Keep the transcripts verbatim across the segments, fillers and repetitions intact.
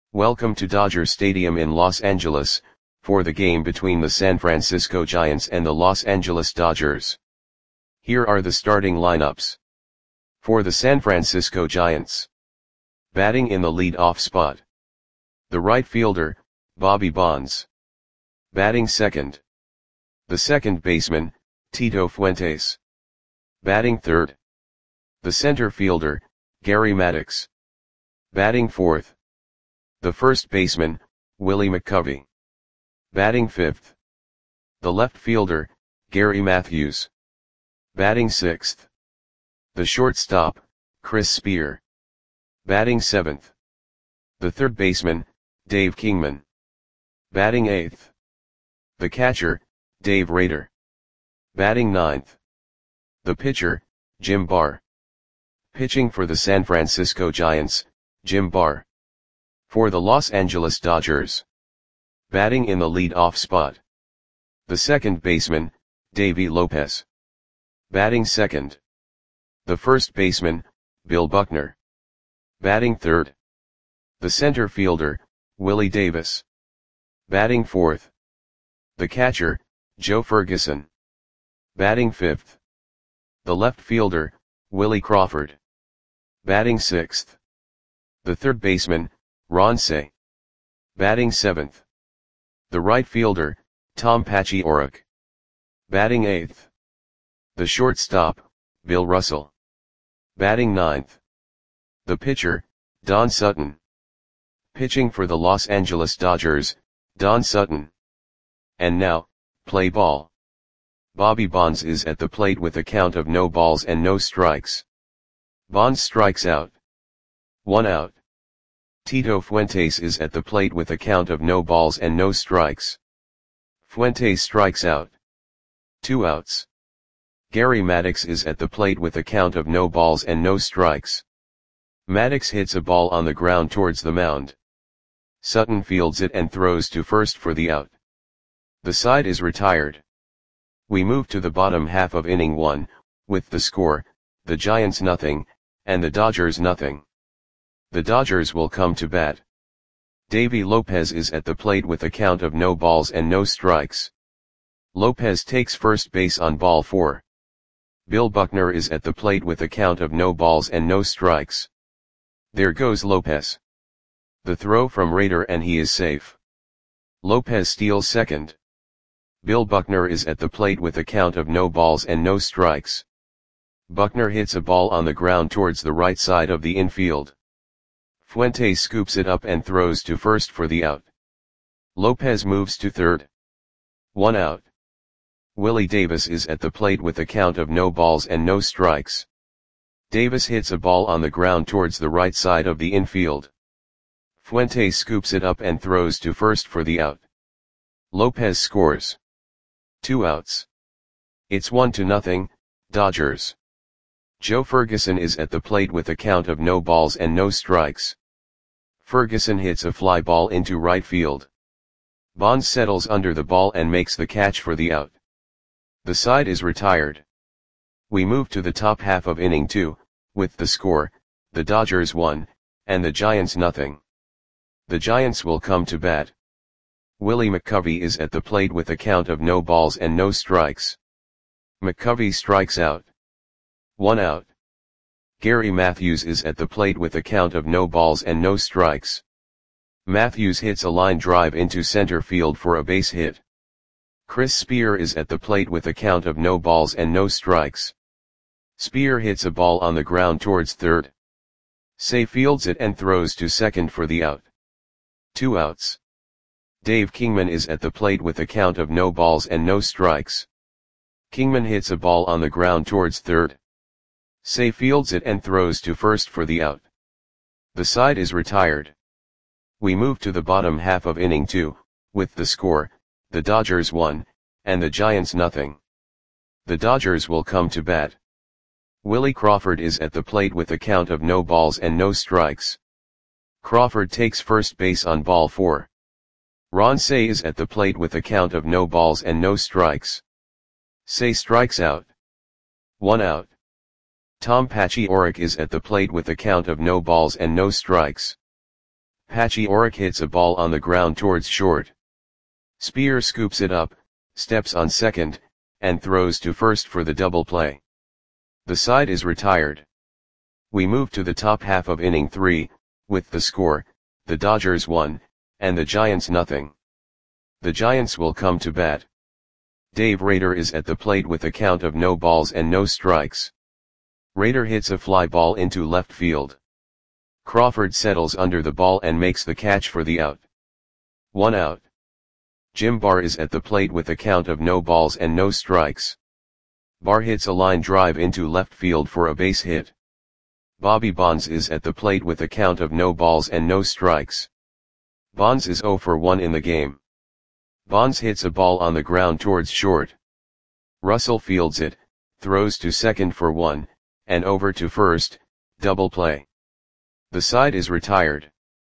Welcome to Dodger Stadium in Los Angeles, for the game between the San Francisco Giants and the Los Angeles Dodgers. Here are the starting lineups. For the San Francisco Giants. Batting in the lead-off spot. The right fielder, Bobby Bonds. Batting second. The second baseman, Tito Fuentes. Batting third. The center fielder, Gary Maddox. Batting fourth. The first baseman, Willie McCovey. Batting fifth. The left fielder, Gary Matthews. Batting sixth. The shortstop, Chris Spear. Batting seventh. The third baseman, Dave Kingman. Batting eighth. The catcher, Dave Rader. Batting ninth. The pitcher, Jim Barr. Pitching for the San Francisco Giants, Jim Barr. For the Los Angeles Dodgers. Batting in the lead-off spot. The second baseman, Davey Lopez. Batting second. The first baseman, Bill Buckner. Batting third. The center fielder, Willie Davis. Batting fourth. The catcher, Joe Ferguson. Batting fifth. The left fielder, Willie Crawford. Batting sixth. The third baseman, Ron Cey. Batting seventh. The right fielder, Tom Paciorek. Batting eighth. The shortstop, Bill Russell. Batting ninth. The pitcher, Don Sutton. Pitching for the Los Angeles Dodgers, Don Sutton. And now, play ball. Bobby Bonds is at the plate with a count of no balls and no strikes. Bonds strikes out. One out. Tito Fuentes is at the plate with a count of no balls and no strikes. Fuentes strikes out. Two outs. Gary Maddox is at the plate with a count of no balls and no strikes. Maddox hits a ball on the ground towards the mound. Sutton fields it and throws to first for the out. The side is retired. We move to the bottom half of inning one, with the score, the Giants nothing, and the Dodgers nothing. The Dodgers will come to bat. Davey Lopez is at the plate with a count of no balls and no strikes. Lopez takes first base on ball four. Bill Buckner is at the plate with a count of no balls and no strikes. There goes Lopez. The throw from Rader and he is safe. Lopez steals second. Bill Buckner is at the plate with a count of no balls and no strikes. Buckner hits a ball on the ground towards the right side of the infield. Fuentes scoops it up and throws to first for the out. Lopez moves to third. One out. Willie Davis is at the plate with a count of no balls and no strikes. Davis hits a ball on the ground towards the right side of the infield. Fuentes scoops it up and throws to first for the out. Lopez scores. Two outs. It's one to nothing, Dodgers. Joe Ferguson is at the plate with a count of no balls and no strikes. Ferguson hits a fly ball into right field. Bonds settles under the ball and makes the catch for the out. The side is retired. We move to the top half of inning two, with the score, the Dodgers one, and the Giants nothing. The Giants will come to bat. Willie McCovey is at the plate with a count of no balls and no strikes. McCovey strikes out. One out. Gary Matthews is at the plate with a count of no balls and no strikes. Matthews hits a line drive into center field for a base hit. Chris Spear is at the plate with a count of no balls and no strikes. Spear hits a ball on the ground towards third. Cey fields it and throws to second for the out. Two outs. Dave Kingman is at the plate with a count of no balls and no strikes. Kingman hits a ball on the ground towards third. Cey fields it and throws to first for the out. The side is retired. We move to the bottom half of inning two, with the score, the Dodgers one, and the Giants nothing. The Dodgers will come to bat. Willie Crawford is at the plate with a count of no balls and no strikes. Crawford takes first base on ball four. Ron Cey is at the plate with a count of no balls and no strikes. Cey strikes out. One out. Tom Paciorek is at the plate with a count of no balls and no strikes. Patchy Oric hits a ball on the ground towards short. Spear scoops it up, steps on second, and throws to first for the double play. The side is retired. We move to the top half of inning three, with the score, the Dodgers one, and the Giants nothing. The Giants will come to bat. Dave Rader is at the plate with a count of no balls and no strikes. Rader hits a fly ball into left field. Crawford settles under the ball and makes the catch for the out. One out. Jim Barr is at the plate with a count of no balls and no strikes. Barr hits a line drive into left field for a base hit. Bobby Bonds is at the plate with a count of no balls and no strikes. Bonds is oh for one in the game. Bonds hits a ball on the ground towards short. Russell fields it, throws to second for one, and over to first, double play. The side is retired.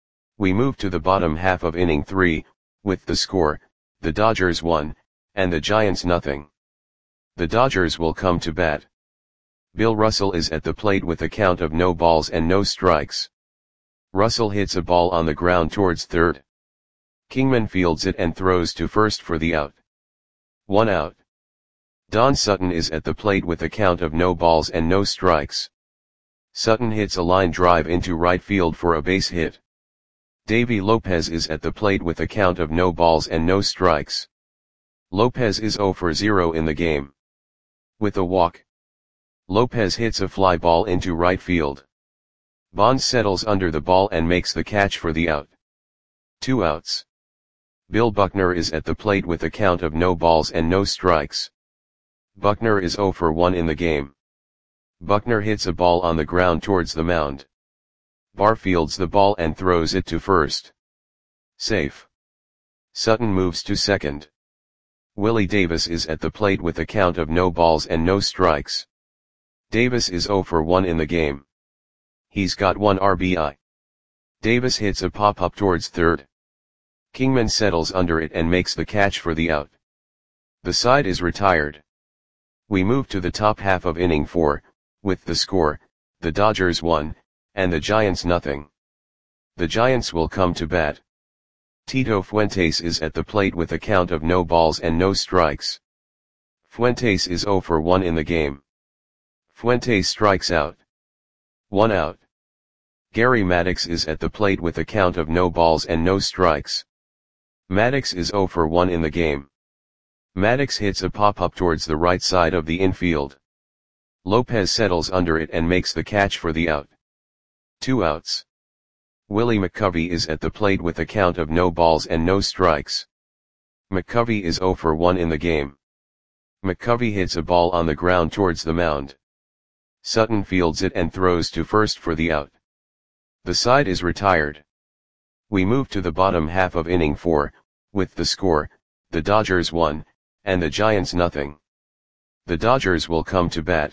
We move to the bottom half of inning three, with the score, the Dodgers one, and the Giants nothing. The Dodgers will come to bat. Bill Russell is at the plate with a count of no balls and no strikes. Russell hits a ball on the ground towards third. Kingman fields it and throws to first for the out. One out. Don Sutton is at the plate with a count of no balls and no strikes. Sutton hits a line drive into right field for a base hit. Davy Lopez is at the plate with a count of no balls and no strikes. Lopez is oh for zero in the game. With a walk, Lopez hits a fly ball into right field. Bonds settles under the ball and makes the catch for the out. Two outs. Bill Buckner is at the plate with a count of no balls and no strikes. Buckner is oh for one in the game. Buckner hits a ball on the ground towards the mound. Barr fields the ball and throws it to first. Safe. Sutton moves to second. Willie Davis is at the plate with a count of no balls and no strikes. Davis is oh for one in the game. He's got one R B I. Davis hits a pop-up towards third. Kingman settles under it and makes the catch for the out. The side is retired. We move to the top half of inning four, with the score, the Dodgers one, and the Giants nothing. The Giants will come to bat. Tito Fuentes is at the plate with a count of no balls and no strikes. Fuentes is oh for one in the game. Fuentes strikes out. One out. Gary Maddox is at the plate with a count of no balls and no strikes. Maddox is oh for one in the game. Maddox hits a pop-up towards the right side of the infield. Lopez settles under it and makes the catch for the out. Two outs. Willie McCovey is at the plate with a count of no balls and no strikes. McCovey is oh for one in the game. McCovey hits a ball on the ground towards the mound. Sutton fields it and throws to first for the out. The side is retired. We move to the bottom half of inning four, with the score, the Dodgers one, and the Giants nothing. The Dodgers will come to bat.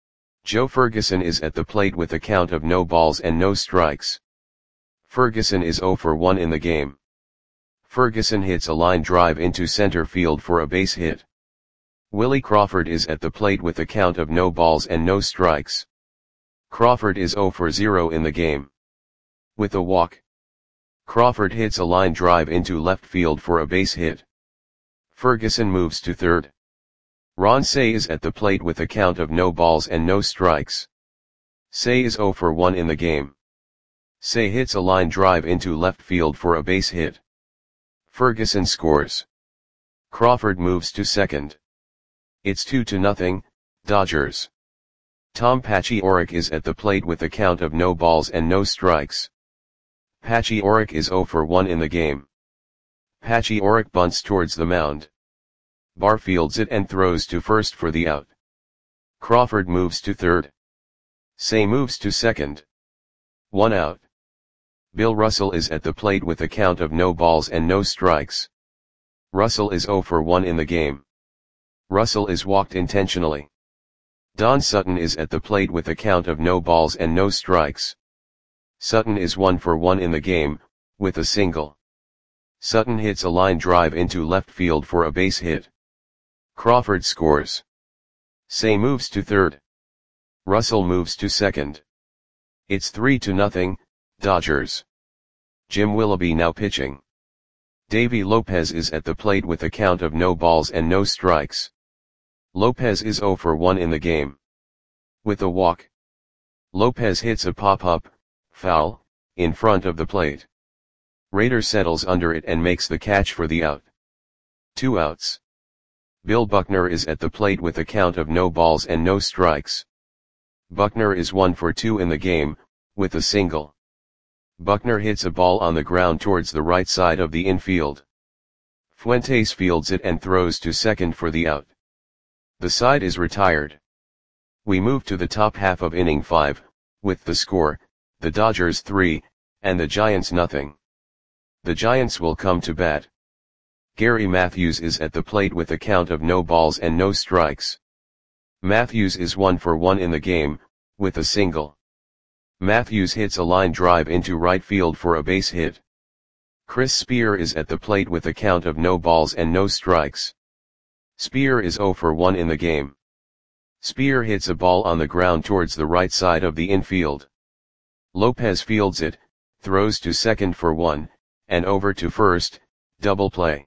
Joe Ferguson is at the plate with a count of no balls and no strikes. Ferguson is oh for one in the game. Ferguson hits a line drive into center field for a base hit. Willie Crawford is at the plate with a count of no balls and no strikes. Crawford is oh for zero in the game. With a walk, Crawford hits a line drive into left field for a base hit. Ferguson moves to third. Ron Cey is at the plate with a count of no balls and no strikes. Cey is oh for one in the game. Cey hits a line drive into left field for a base hit. Ferguson scores. Crawford moves to second. It's two to nothing, Dodgers. Tom Patchy Oric is at the plate with a count of no balls and no strikes. Patchy Oric is oh for one in the game. Patchy Oric bunts towards the mound. Barr fields it and throws to first for the out. Crawford moves to third. Cey moves to second. One out. Bill Russell is at the plate with a count of no balls and no strikes. Russell is oh for one in the game. Russell is walked intentionally. Don Sutton is at the plate with a count of no balls and no strikes. Sutton is one for one in the game, with a single. Sutton hits a line drive into left field for a base hit. Crawford scores. Cey moves to third. Russell moves to second. It's three to nothing, Dodgers. Jim Willoughby now pitching. Davy Lopez is at the plate with a count of no balls and no strikes. Lopez is zero for one in the game. With a walk, Lopez hits a pop-up, foul, in front of the plate. Rader settles under it and makes the catch for the out. Two outs. Bill Buckner is at the plate with a count of no balls and no strikes. Buckner is one for two in the game, with a single. Buckner hits a ball on the ground towards the right side of the infield. Fuentes fields it and throws to second for the out. The side is retired. We move to the top half of inning five, with the score, the Dodgers three, and the Giants nothing. The Giants will come to bat. Gary Matthews is at the plate with a count of no balls and no strikes. Matthews is one for one in the game, with a single. Matthews hits a line drive into right field for a base hit. Chris Spear is at the plate with a count of no balls and no strikes. Spear is zero for one in the game. Spear hits a ball on the ground towards the right side of the infield. Lopez fields it, throws to second for one, and over to first, double play.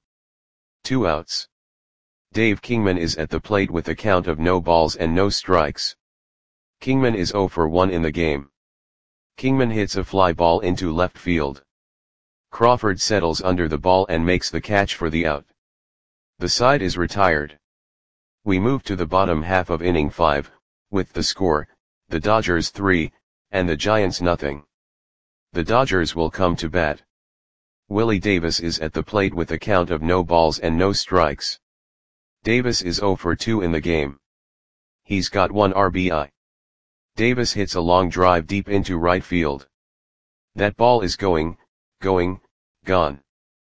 Two outs. Dave Kingman is at the plate with a count of no balls and no strikes. Kingman is zero for one in the game. Kingman hits a fly ball into left field. Crawford settles under the ball and makes the catch for the out. The side is retired. We move to the bottom half of inning five, with the score, the Dodgers three, and the Giants nothing. The Dodgers will come to bat. Willie Davis is at the plate with a count of no balls and no strikes. Davis is zero for two in the game. He's got one R B I. Davis hits a long drive deep into right field. That ball is going, going, gone.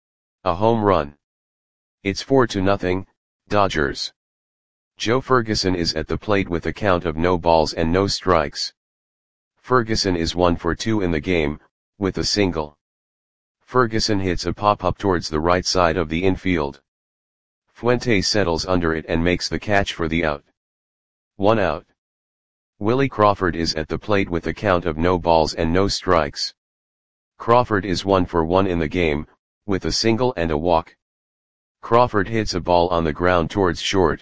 A home run. It's four to nothing, Dodgers. Joe Ferguson is at the plate with a count of no balls and no strikes. Ferguson is one for two in the game, with a single. Ferguson hits a pop-up towards the right side of the infield. Fuentes settles under it and makes the catch for the out. One out. Willie Crawford is at the plate with a count of no balls and no strikes. Crawford is one for one in the game, with a single and a walk. Crawford hits a ball on the ground towards short.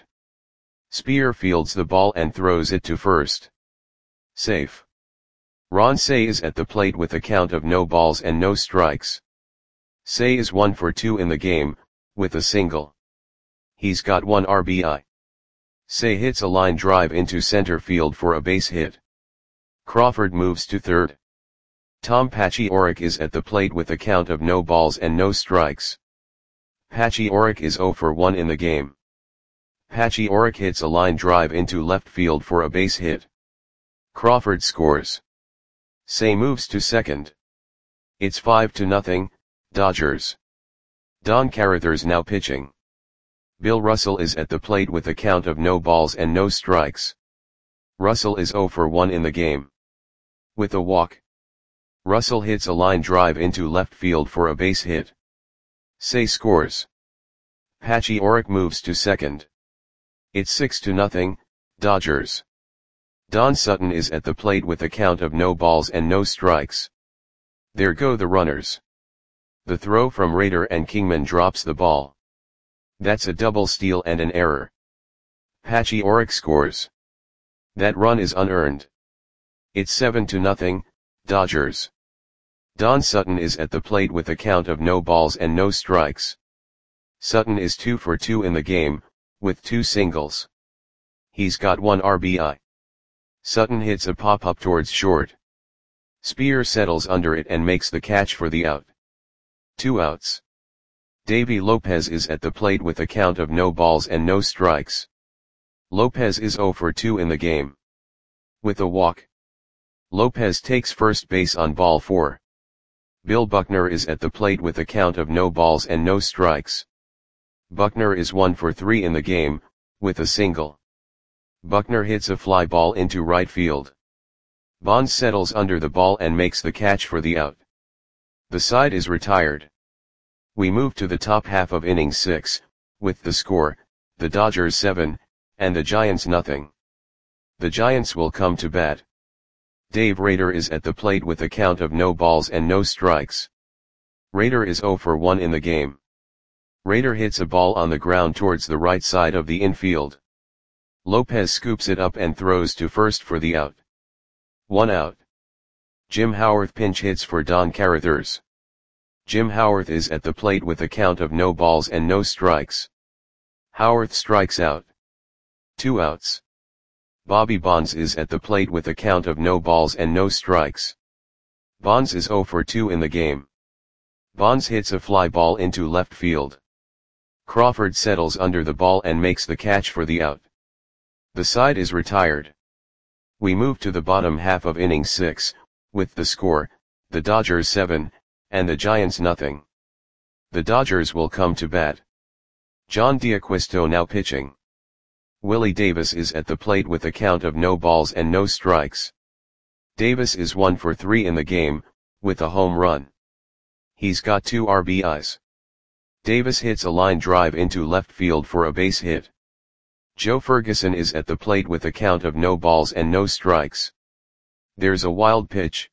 Spear fields the ball and throws it to first. Safe. Ron Cey is at the plate with a count of no balls and no strikes. Cey is one for two in the game, with a single. He's got one R B I. Cey hits a line drive into center field for a base hit. Crawford moves to third. Tom Paciorek is at the plate with a count of no balls and no strikes. Paciorek is zero for one in the game. Paciorek hits a line drive into left field for a base hit. Crawford scores. Cey moves to second. It's five to nothing, Dodgers. Don Carruthers now pitching. Bill Russell is at the plate with a count of no balls and no strikes. Russell is zero for one in the game. With a walk, Russell hits a line drive into left field for a base hit. Cey scores. Paciorek moves to second. It's six to nothing, Dodgers. Don Sutton is at the plate with a count of no balls and no strikes. There go the runners. The throw from Rader and Kingman drops the ball. That's a double steal and an error. Paciorek scores. That run is unearned. It's seven to nothing, Dodgers. Don Sutton is at the plate with a count of no balls and no strikes. Sutton is two for two in the game, with two singles. He's got one R B I. Sutton hits a pop-up towards short. Spear settles under it and makes the catch for the out. Two outs. Davy Lopez is at the plate with a count of no balls and no strikes. Lopez is zero for two in the game. With a walk, Lopez takes first base on ball four. Bill Buckner is at the plate with a count of no balls and no strikes. Buckner is one for three in the game, with a single. Buckner hits a fly ball into right field. Bonds settles under the ball and makes the catch for the out. The side is retired. We move to the top half of inning six, with the score, the Dodgers seven, and the Giants nothing. The Giants will come to bat. Dave Rader is at the plate with a count of no balls and no strikes. Raider is zero for one in the game. Raider hits a ball on the ground towards the right side of the infield. Lopez scoops it up and throws to first for the out. One out. Jim Howarth pinch hits for Don Carruthers. Jim Howarth is at the plate with a count of no balls and no strikes. Howarth strikes out. Two outs. Bobby Bonds is at the plate with a count of no balls and no strikes. Bonds is zero for two in the game. Bonds hits a fly ball into left field. Crawford settles under the ball and makes the catch for the out. The side is retired. We move to the bottom half of inning six, with the score, the Dodgers seven, and the Giants nothing. The Dodgers will come to bat. John D'Acquisto now pitching. Willie Davis is at the plate with a count of no balls and no strikes. Davis is one for three in the game, with a home run. He's got two R B Is. Davis hits a line drive into left field for a base hit. Joe Ferguson is at the plate with a count of no balls and no strikes. There's a wild pitch.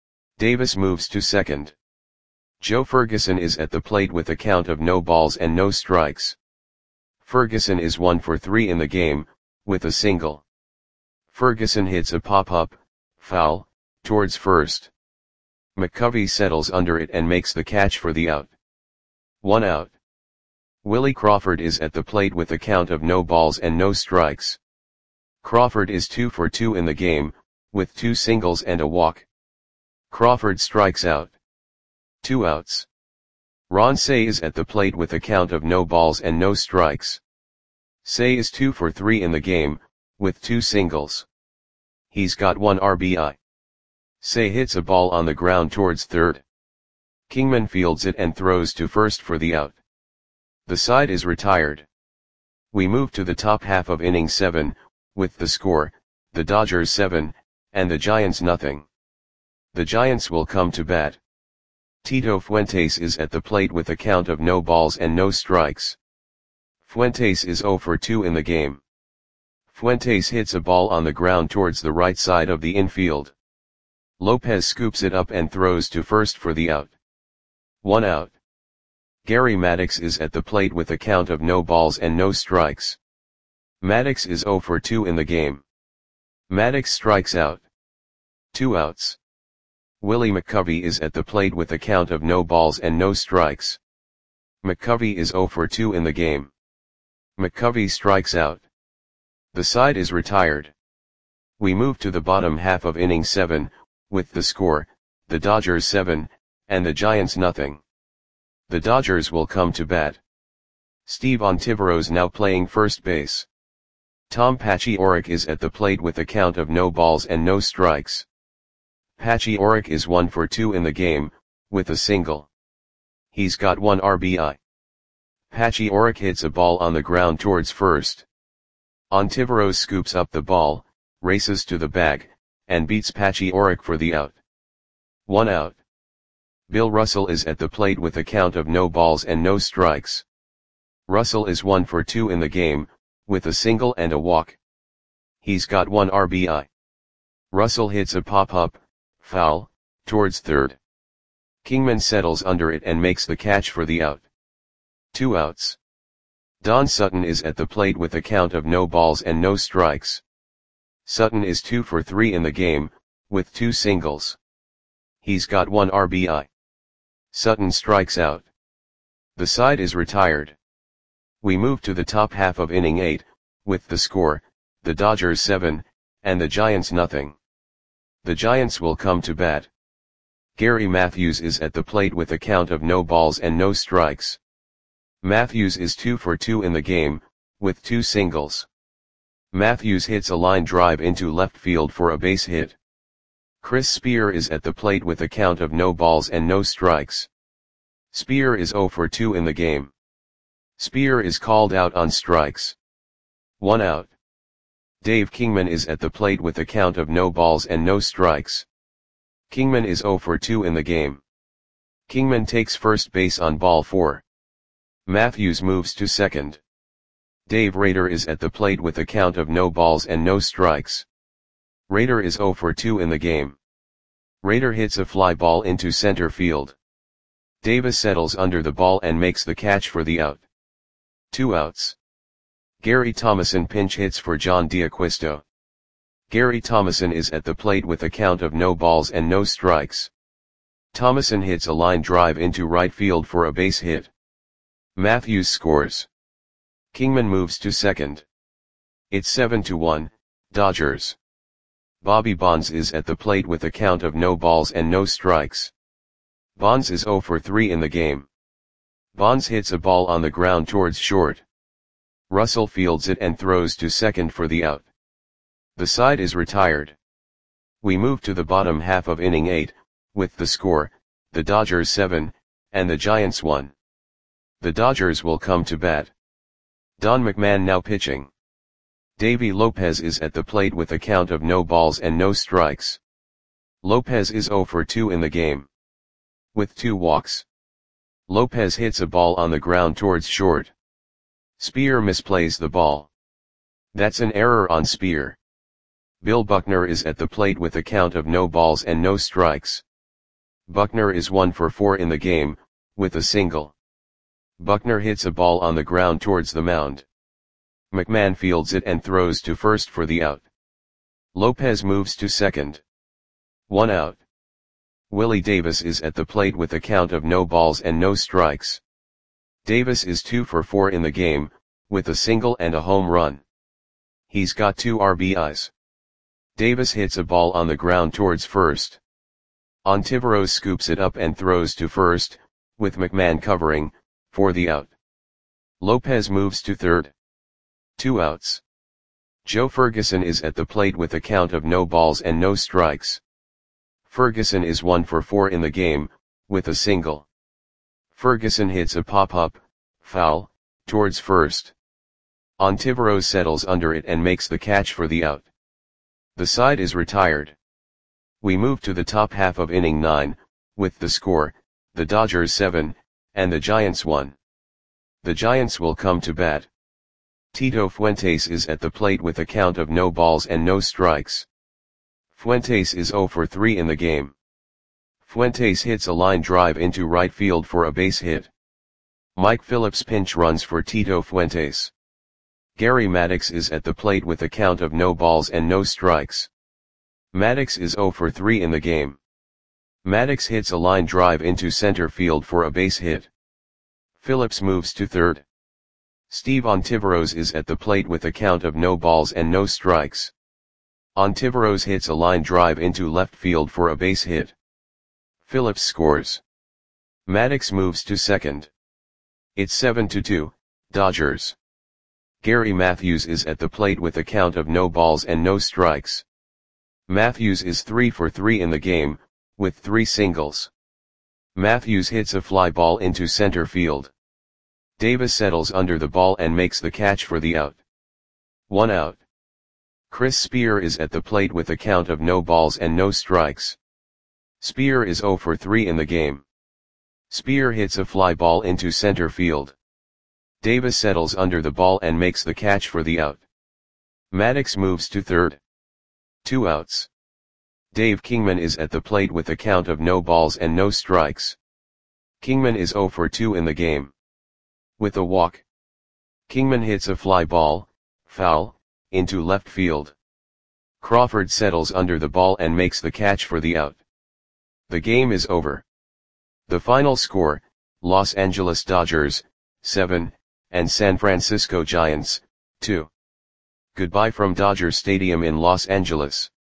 Davis moves to second. Joe Ferguson is at the plate with a count of no balls and no strikes. Ferguson is one for three in the game, with a single. Ferguson hits a pop-up, foul, towards first. McCovey settles under it and makes the catch for the out. One out. Willie Crawford is at the plate with a count of no balls and no strikes. Crawford is two for two in the game, with two singles and a walk. Crawford strikes out. Two outs. Ron Cey is at the plate with a count of no balls and no strikes. Cey is two for three in the game, with two singles. He's got one R B I. Cey hits a ball on the ground towards third. Kingman fields it and throws to first for the out. The side is retired. We move to the top half of inning seven, with the score, the Dodgers seven, and the Giants nothing. The Giants will come to bat. Tito Fuentes is at the plate with a count of no balls and no strikes. Fuentes is zero for two in the game. Fuentes hits a ball on the ground towards the right side of the infield. Lopez scoops it up and throws to first for the out. One out. Gary Maddox is at the plate with a count of no balls and no strikes. Maddox is zero for two in the game. Maddox strikes out. Two outs. Willie McCovey is at the plate with a count of no balls and no strikes. McCovey is zero for two in the game. McCovey strikes out. The side is retired. We move to the bottom half of inning seven, with the score, the Dodgers seven, and the Giants nothing. The Dodgers will come to bat. Steve Ontiveros now playing first base. Tom Paciorek is at the plate with a count of no balls and no strikes. Paciorek is one for two in the game, with a single. He's got one R B I. Paciorek hits a ball on the ground towards first. Ontiveros scoops up the ball, races to the bag, and beats Paciorek for the out. One out. Bill Russell is at the plate with a count of no balls and no strikes. Russell is one for two in the game, with a single and a walk. He's got one R B I. Russell hits a pop-up, foul, towards third. Kingman settles under it and makes the catch for the out. Two outs. Don Sutton is at the plate with a count of no balls and no strikes. Sutton is two for three in the game, with two singles. He's got one R B I. Sutton strikes out. The side is retired. We move to the top half of inning eight, with the score, the Dodgers seven, and the Giants nothing. The Giants will come to bat. Gary Matthews is at the plate with a count of no balls and no strikes. Matthews is two for two in the game, with two singles. Matthews hits a line drive into left field for a base hit. Chris Spear is at the plate with a count of no balls and no strikes. Spear is zero for two in the game. Spear is called out on strikes. One out. Dave Kingman is at the plate with a count of no balls and no strikes. Kingman is zero for two in the game. Kingman takes first base on ball four. Matthews moves to second. Dave Rader is at the plate with a count of no balls and no strikes. Rader is zero for two in the game. Rader hits a fly ball into center field. Davis settles under the ball and makes the catch for the out. Two outs. Gary Thomasson pinch hits for John D'Acquisto. Gary Thomasson is at the plate with a count of no balls and no strikes. Thomasson hits a line drive into right field for a base hit. Matthews scores. Kingman moves to second. It's seven to one, Dodgers. Bobby Bonds is at the plate with a count of no balls and no strikes. Bonds is oh for three in the game. Bonds hits a ball on the ground towards short. Russell fields it and throws to second for the out. The side is retired. We move to the bottom half of inning eight, with the score, the Dodgers seven, and the Giants one. The Dodgers will come to bat. Don McMahon now pitching. Davy Lopez is at the plate with a count of no balls and no strikes. Lopez is oh for two in the game. With two walks. Lopez hits a ball on the ground towards short. Spear misplays the ball. That's an error on Spear. Bill Buckner is at the plate with a count of no balls and no strikes. Buckner is one for four in the game, with a single. Buckner hits a ball on the ground towards the mound. McMahon fields it and throws to first for the out. Lopez moves to second. One out. Willie Davis is at the plate with a count of no balls and no strikes. Davis is two for four in the game, with a single and a home run. He's got two R B Is. Davis hits a ball on the ground towards first. Ontiveros scoops it up and throws to first, with McMahon covering, for the out. Lopez moves to third. Two outs. Joe Ferguson is at the plate with a count of no balls and no strikes. Ferguson is one for four in the game, with a single. Ferguson hits a pop-up, foul, towards first. Ontiveros settles under it and makes the catch for the out. The side is retired. We move to the top half of inning nine, with the score, the Dodgers seven, and the Giants one. The Giants will come to bat. Tito Fuentes is at the plate with a count of no balls and no strikes. Fuentes is oh for three in the game. Fuentes hits a line drive into right field for a base hit. Mike Phillips pinch runs for Tito Fuentes. Gary Maddox is at the plate with a count of no balls and no strikes. Maddox is oh for three in the game. Maddox hits a line drive into center field for a base hit. Phillips moves to third. Steve Ontiveros is at the plate with a count of no balls and no strikes. Ontiveros hits a line drive into left field for a base hit. Phillips scores. Maddox moves to second. It's seven to two, Dodgers. Gary Matthews is at the plate with a count of no balls and no strikes. Matthews is three for three in the game, with three singles. Matthews hits a fly ball into center field. Davis settles under the ball and makes the catch for the out. One out. Chris Spear is at the plate with a count of no balls and no strikes. Spear is oh for three in the game. Spear hits a fly ball into center field. Davis settles under the ball and makes the catch for the out. Maddox moves to third. Two outs. Dave Kingman is at the plate with a count of no balls and no strikes. Kingman is oh for two in the game. With a walk. Kingman hits a fly ball, foul, into left field. Crawford settles under the ball and makes the catch for the out. The game is over. The final score, Los Angeles Dodgers, seven, and San Francisco Giants, two. Goodbye from Dodger Stadium in Los Angeles.